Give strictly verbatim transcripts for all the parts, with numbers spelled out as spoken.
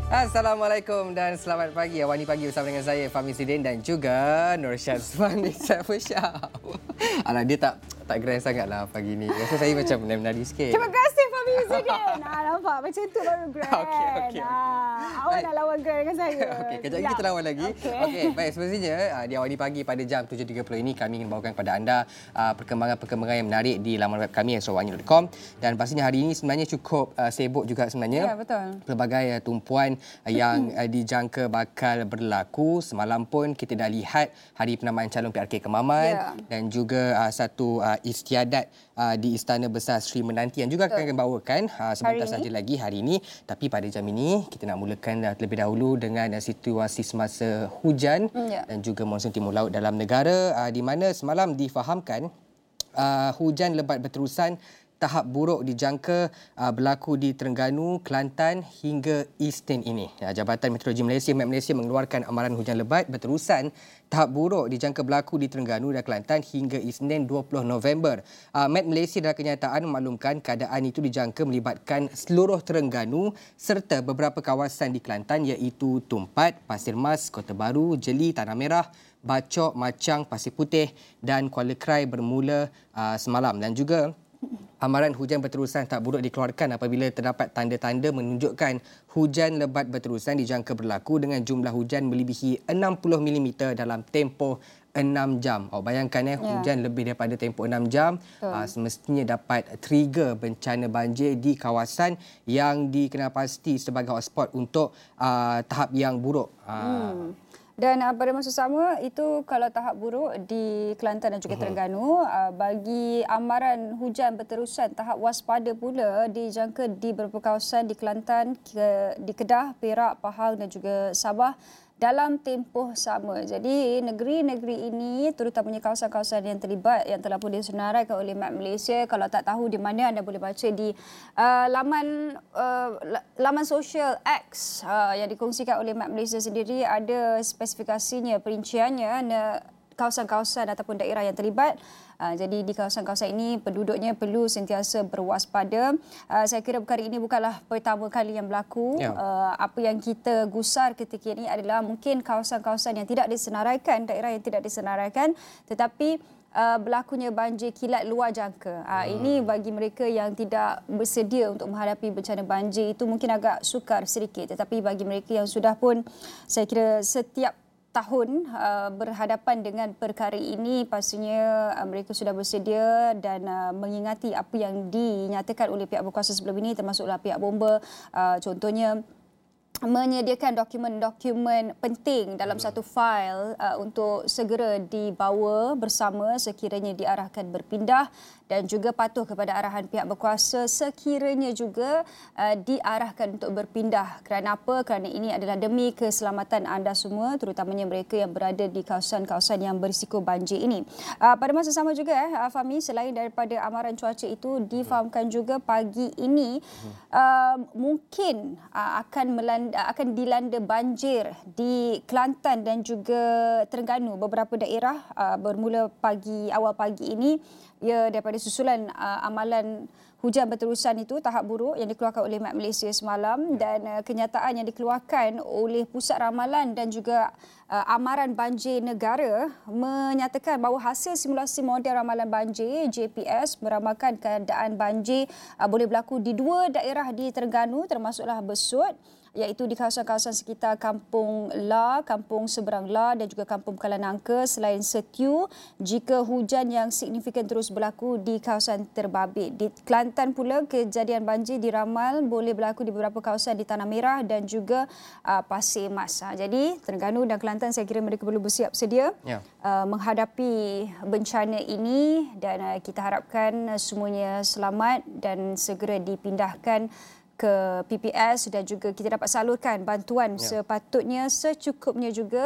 Assalamualaikum dan selamat pagi. Awani pagi bersama dengan saya Fahmi Sidin dan juga Nur Syazwan di Saiful Syah. Alah, dia tak tak geran sangatlah pagi ni. Rasa saya macam menari sikit. Terima kasih Fahmi Sidin. Ah, nampak macam tu baru grand. Okey, okey, okey. Ah, awak nak lawan grand dengan saya. Okey, kejap lagi kita lawan lagi. Okey, okay, baik. Semestinya uh, di Awani pagi pada jam tujuh tiga puluh ini kami ingin bawakan kepada anda uh, perkembangan-perkembangan yang menarik di laman web kami astrowangi dot com, dan pastinya hari ini sebenarnya cukup uh, sibuk juga sebenarnya. Ya, betul. Pelbagai uh, tumpuan uh, yang uh, dijangka bakal berlaku. Semalam pun kita dah lihat hari penamaan calon P R K Kemaman, Ya. dan juga uh, satu uh, istiadat uh, di Istana Besar Sri Menanti yang juga akan kami bawakan uh, sebentar saja lagi hari ini. Tapi pada jam ini kita nak mulakan uh, terlebih dahulu dengan uh, situasi semasa hujan Ya. dan juga monsun timur laut dalam negara, uh, di mana semalam difahamkan uh, hujan lebat berterusan tahap buruk dijangka uh, berlaku di Terengganu, Kelantan hingga Isnin ini. Ya, Jabatan Meteorologi Malaysia, M E T Malaysia, mengeluarkan amaran hujan lebat berterusan tahap buruk dijangka berlaku di Terengganu dan Kelantan hingga Isnin dua puluh November. Uh, M E T Malaysia dalam kenyataan memaklumkan keadaan itu dijangka melibatkan seluruh Terengganu serta beberapa kawasan di Kelantan iaitu Tumpat, Pasir Mas, Kota Baru, Jeli, Tanah Merah, Bacok, Machang, Pasir Putih dan Kuala Krai bermula uh, semalam. Dan juga amaran hujan berterusan tak buruk dikeluarkan apabila terdapat tanda-tanda menunjukkan hujan lebat berterusan dijangka berlaku dengan jumlah hujan melebihi enam puluh milimeter dalam tempoh enam jam. Oh, bayangkan eh, Ya. hujan lebih daripada tempoh enam jam uh, semestinya dapat trigger bencana banjir di kawasan yang dikenal pasti sebagai hotspot untuk uh, tahap yang buruk. Uh, Hmm. Dan uh, pada masa sama itu kalau tahap buruk di Kelantan dan juga Terengganu, uh, bagi amaran hujan berterusan tahap waspada pula dijangka di beberapa kawasan di Kelantan, ke, di Kedah, Perak, Pahang dan juga Sabah dalam tempoh sama. Jadi negeri-negeri ini terutamanya kawasan-kawasan yang terlibat yang telah pun disenaraikan oleh M E T Malaysia. Kalau tak tahu di mana, anda boleh baca di uh, laman uh, laman sosial X uh, yang dikongsikan oleh M E T Malaysia sendiri. Ada spesifikasinya, perinciannya, kawasan-kawasan ataupun daerah yang terlibat. Uh, jadi di kawasan-kawasan ini penduduknya perlu sentiasa berwaspada. Uh, saya kira perkara ini bukanlah pertama kali yang berlaku. Ya. Uh, apa yang kita gusar ketika ini adalah mungkin kawasan-kawasan yang tidak disenaraikan, daerah yang tidak disenaraikan, tetapi uh, berlakunya banjir kilat luar jangka. Uh, hmm. Ini bagi mereka yang tidak bersedia untuk menghadapi bencana banjir itu mungkin agak sukar sedikit. Tetapi bagi mereka yang sudah pun, saya kira setiap tahun uh, berhadapan dengan perkara ini, pastinya uh, mereka sudah bersedia dan uh, mengingati apa yang dinyatakan oleh pihak berkuasa sebelum ini, termasuklah pihak bomba, uh, contohnya menyediakan dokumen-dokumen penting dalam satu fail uh, untuk segera dibawa bersama sekiranya diarahkan berpindah, dan juga patuh kepada arahan pihak berkuasa sekiranya juga uh, diarahkan untuk berpindah. Kerana apa? Kerana ini adalah demi keselamatan anda semua, terutamanya mereka yang berada di kawasan-kawasan yang berisiko banjir ini. Uh, pada masa sama juga, eh, Fahmi, selain daripada amaran cuaca itu, difahamkan juga pagi ini uh, mungkin uh, akan melanda, akan dilanda banjir di Kelantan dan juga Terengganu. Beberapa daerah uh, bermula pagi awal pagi ini, ya, daripada susulan uh, amalan hujan berterusan itu tahap buruk yang dikeluarkan oleh M E T Malaysia semalam, dan uh, kenyataan yang dikeluarkan oleh Pusat Ramalan dan juga uh, Amaran Banjir Negara menyatakan bahawa hasil simulasi model ramalan banjir J P S meramalkan keadaan banjir uh, boleh berlaku di dua daerah di Terengganu, termasuklah Besut, iaitu di kawasan-kawasan sekitar Kampung La, Kampung Seberang La dan juga Kampung Bekalan Nangka, selain Setiu jika hujan yang signifikan terus berlaku di kawasan terbabit. Di Kelantan pula, kejadian banjir diramal boleh berlaku di beberapa kawasan di Tanah Merah dan juga uh, Pasir Mas. Ha, jadi Terengganu dan Kelantan, saya kira mereka perlu bersiap sedia ya. uh, menghadapi bencana ini, dan uh, kita harapkan uh, semuanya selamat dan segera dipindahkan ke P P S, dan juga kita dapat salurkan bantuan ya. sepatutnya, secukupnya juga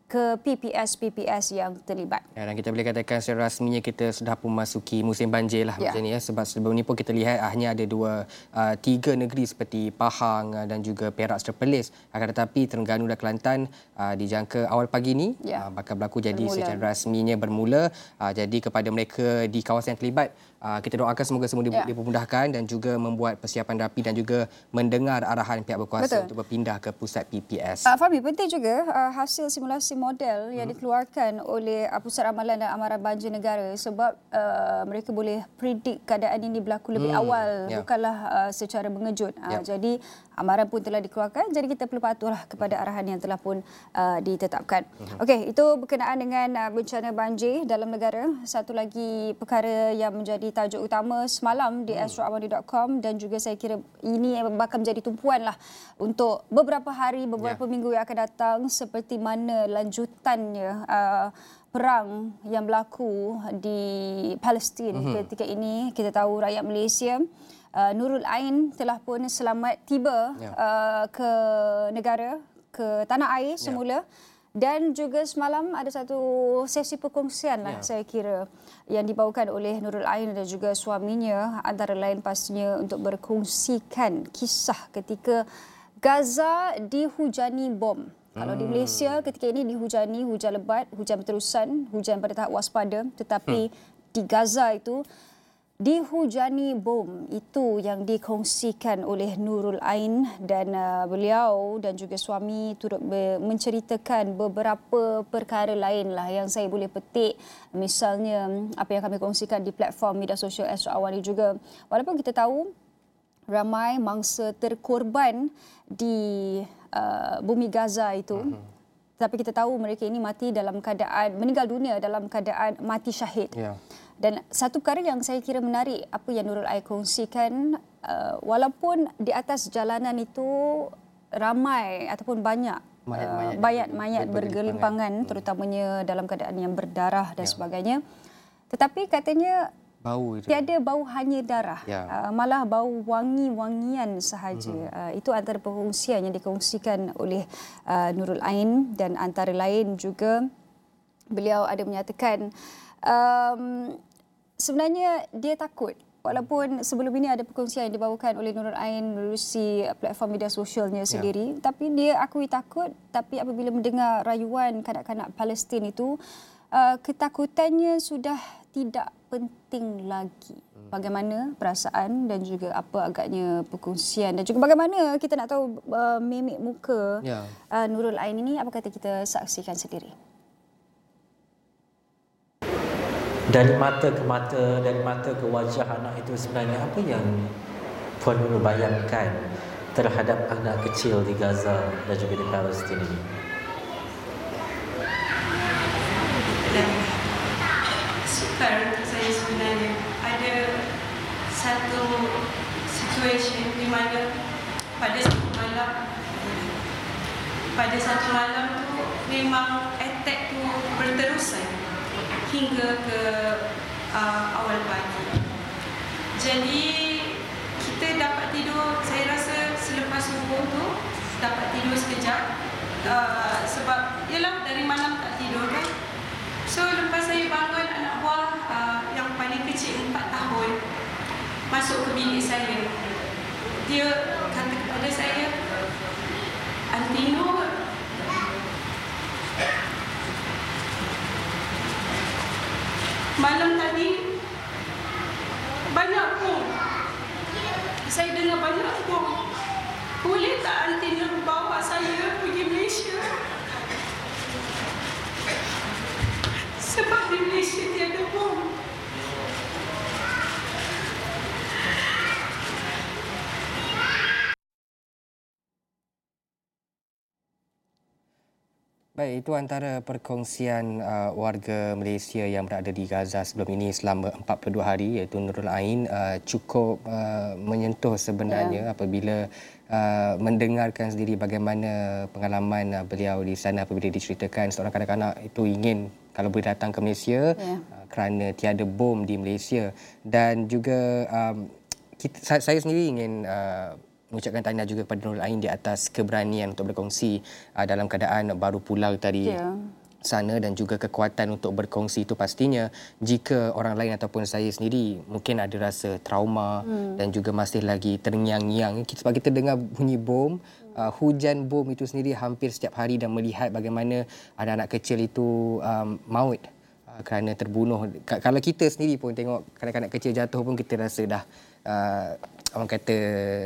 ke P P S-P P S yang terlibat. Ya, dan kita boleh katakan secara rasminya kita sudah pun memasuki musim banjir lah ya. Macam ni ya. Sebab sebelum ni pun kita lihat hanya ada dua, uh, tiga negeri seperti Pahang uh, dan juga Perak serta Perlis. Akan tetapi Terengganu dan Kelantan uh, dijangka awal pagi ni ya. uh, bakal berlaku jadi bermula. Secara rasminya bermula. Uh, jadi kepada mereka di kawasan yang terlibat, uh, kita doakan semoga semua ya. dipermudahkan dan juga membuat persiapan rapi dan juga mendengar arahan pihak berkuasa Betul. untuk berpindah ke pusat P P S. Uh, Fahmi, penting juga uh, hasil simulasi model yang hmm. dikeluarkan oleh uh, Pusat Ramalan dan Amaran Banjir Negara sebab uh, mereka boleh predik keadaan ini berlaku lebih hmm. awal yeah. bukanlah uh, secara mengejut. Uh, yeah. Jadi amaran pun telah dikeluarkan, jadi kita perlu patuhlah kepada arahan yang telah pun uh, ditetapkan. Hmm. Okey, itu berkenaan dengan uh, bencana banjir dalam negara. Satu lagi perkara yang menjadi tajuk utama semalam di hmm. astro awani dot com dan juga saya kira ini bakal menjadi tumpuan lah untuk beberapa hari, beberapa yeah. minggu yang akan datang seperti mana lanjutannya uh, perang yang berlaku di Palestin mm-hmm. ketika ini. Kita tahu rakyat Malaysia uh, Nurul Ain telah pun selamat tiba yeah. uh, ke negara, ke tanah air semula. Yeah. Dan juga semalam ada satu sesi perkongsian lah yeah. saya kira yang dibawakan oleh Nurul Ain dan juga suaminya, antara lain pastinya untuk berkongsikan kisah ketika Gaza dihujani bom. Kalau di Malaysia ketika ini dihujani hujan lebat, hujan berterusan, hujan pada tahap waspada, tetapi hmm. di Gaza itu dihujani bom. Itu yang dikongsikan oleh Nurul Ain dan uh, beliau dan juga suami turut be- menceritakan beberapa perkara lain lah yang saya boleh petik. Misalnya apa yang kami kongsikan di platform media sosial Astro Awani juga. Walaupun kita tahu ramai mangsa terkorban di uh, bumi Gaza itu. Uh-huh. Tapi kita tahu mereka ini mati dalam keadaan, meninggal dunia dalam keadaan mati syahid. Yeah. Dan satu perkara yang saya kira menarik, apa yang Nurul Ain kongsikan, uh, walaupun di atas jalanan itu ramai ataupun banyak mayat-mayat, uh, mayat, mayat bergelimpangan, terutamanya dalam keadaan yang berdarah dan yeah. sebagainya. Tetapi katanya bau itu. Tiada bau hanya darah. Ya. Uh, malah bau wangi-wangian sahaja. Mm-hmm. Uh, itu antara perkongsian yang dikongsikan oleh uh, Nurul Ain dan antara lain juga beliau ada menyatakan um, sebenarnya dia takut. Walaupun sebelum ini ada perkongsian yang dibawakan oleh Nurul Ain melalui platform media sosialnya sendiri. Ya. Tapi dia akui takut. Tapi apabila mendengar rayuan kanak-kanak Palestin itu, uh, ketakutannya sudah tidak penting lagi. Bagaimana perasaan dan juga apa agaknya perkongsian dan juga bagaimana kita nak tahu uh, mimik muka ya. uh, Nurul Ain ini, apa kata kita saksikan sendiri. Dari mata ke mata, dari mata ke wajah anak itu sebenarnya apa yang Puan Nurul bayangkan terhadap anak kecil di Gaza dan juga di Palestin ini? Sukar untuk saya sebenarnya. Ada satu situasi di mana pada satu malam pada satu malam tu memang attack tu berterusan hingga ke uh, awal pagi. Jadi kita dapat tidur, saya rasa selepas subuh tu dapat tidur sekejap uh, sebab ialah dari malam tak tidur kan. So lepas saya bangun, anak buah uh, yang paling kecil empat tahun masuk ke bilik saya. Dia kata kepada saya, "Aunty Nur, malam tadi banyak bom. Saya dengar banyak bom. Boleh tak Aunty Nur bawa saya pergi Malaysia? Sebab di Malaysia tiada bom." Baik, itu antara perkongsian uh, warga Malaysia yang berada di Gaza sebelum ini selama empat puluh dua hari, iaitu Nurul Ain. Uh, cukup uh, menyentuh sebenarnya yeah. apabila uh, mendengarkan sendiri bagaimana pengalaman uh, beliau di sana apabila diceritakan seorang kanak-kanak itu ingin kalau boleh datang ke Malaysia yeah. uh, kerana tiada bom di Malaysia. Dan juga um, kita, saya sendiri ingin uh, mengucapkan tahniah juga kepada Nurul Ain di atas keberanian untuk berkongsi uh, dalam keadaan baru pulang tadi. Yeah. Sana dan juga kekuatan untuk berkongsi itu pastinya jika orang lain ataupun saya sendiri mungkin ada rasa trauma hmm. dan juga masih lagi terngiang-ngiang. Kita, sebab kita dengar bunyi bom, uh, hujan bom itu sendiri hampir setiap hari dan melihat bagaimana anak-anak kecil itu um, maut uh, kerana terbunuh. K- kalau kita sendiri pun tengok kanak-kanak kecil jatuh pun kita rasa dah uh, orang kata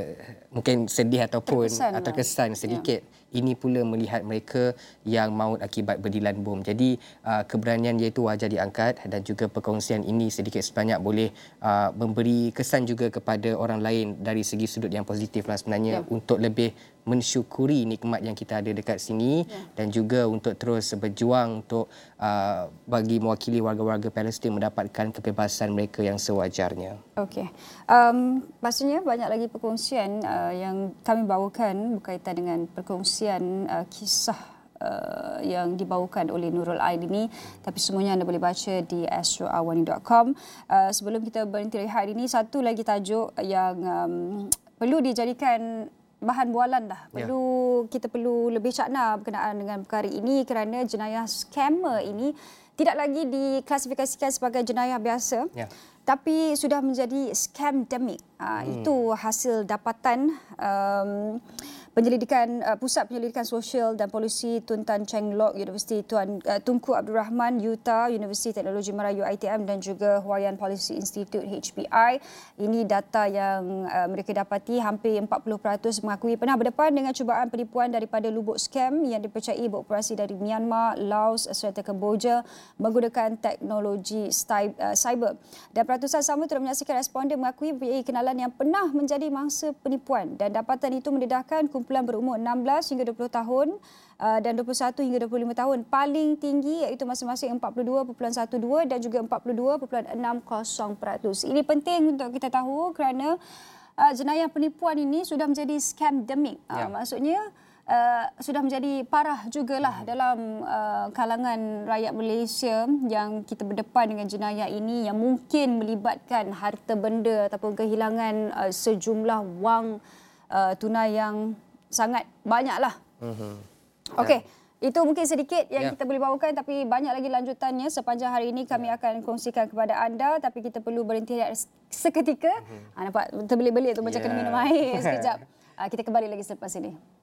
mungkin sedih ataupun terkesan atau kesan sedikit. Yeah. Ini pula melihat mereka yang maut akibat berdilan bom. Jadi uh, keberanian iaitu wajar diangkat dan juga perkongsian ini sedikit sebanyak boleh uh, memberi kesan juga kepada orang lain dari segi sudut yang positif lah sebenarnya, yeah. untuk lebih mensyukuri nikmat yang kita ada dekat sini, yeah. dan juga untuk terus berjuang untuk uh, bagi mewakili warga-warga Palestin mendapatkan kebebasan mereka yang sewajarnya. Okey. Um, pastinya banyak lagi perkongsian uh, yang kami bawakan berkaitan dengan perkongsian uh, kisah uh, yang dibawakan oleh Nurul Ain ini, tapi semuanya anda boleh baca di astro awani dot com. Uh, sebelum kita berhenti rehat ini, satu lagi tajuk yang um, perlu dijadikan bahan bualan dah. Perlu yeah. kita perlu lebih cakna berkenaan dengan perkara ini kerana jenayah scammer ini tidak lagi diklasifikasikan sebagai jenayah biasa. Yeah. Tapi sudah menjadi scamdemic. Uh, hmm. Itu hasil dapatan um, penyelidikan uh, Pusat Penyelidikan Sosial dan Polisi Tun Tan Cheng Lock Universiti Tuan uh, Tunku Abdul Rahman, Utah Universiti Teknologi Merayu I T M dan juga Hawaiian Policy Institute H P I. Ini data yang uh, mereka dapati. Hampir empat puluh peratus mengakui pernah berdepan dengan cubaan penipuan daripada lubuk scam yang dipercayai beroperasi dari Myanmar, Laos serta Kemboja menggunakan teknologi cyber. Dan peratusan sama turut menyaksikan responden mengakui mempunyai kenalan yang pernah menjadi mangsa penipuan, dan dapatan itu mendedahkan kumpulan berumur enam belas hingga dua puluh tahun uh, dan dua puluh satu hingga dua puluh lima tahun. Paling tinggi iaitu masing-masing empat puluh dua perpuluhan dua belas dan juga empat puluh dua perpuluhan enam kosong peratus. Ini penting untuk kita tahu kerana uh, jenayah penipuan ini sudah menjadi scamdemic. Uh, ya. Maksudnya Uh, sudah menjadi parah jugalah dalam uh, kalangan rakyat Malaysia yang kita berdepan dengan jenayah ini yang mungkin melibatkan harta benda ataupun kehilangan uh, sejumlah wang uh, tunai yang sangat banyaklah. Uh-huh. Okey. Yeah. Itu mungkin sedikit yang yeah. kita boleh bawakan, tapi banyak lagi lanjutannya sepanjang hari ini kami akan kongsikan kepada anda, tapi kita perlu berhenti seketika. Uh-huh. Ha, nampak terbelit-belit tu macam yeah. kena minum air sekejap. Uh, kita kembali lagi selepas ini.